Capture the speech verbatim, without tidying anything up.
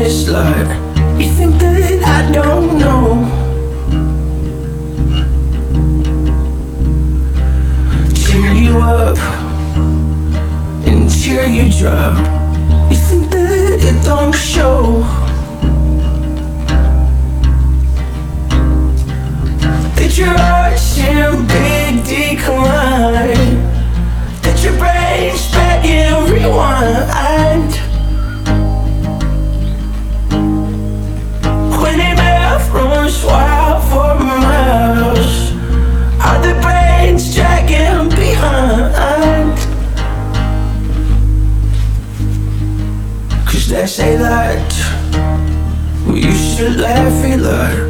this light. You think that I don't know? Cheer you up and cheer you drop. You think that it don't show? That you're arching big decline, that your brain's back in rewind. When a mouth runs wild for miles, are the brains dragging behind? Cause they say that we used to laugh a lot.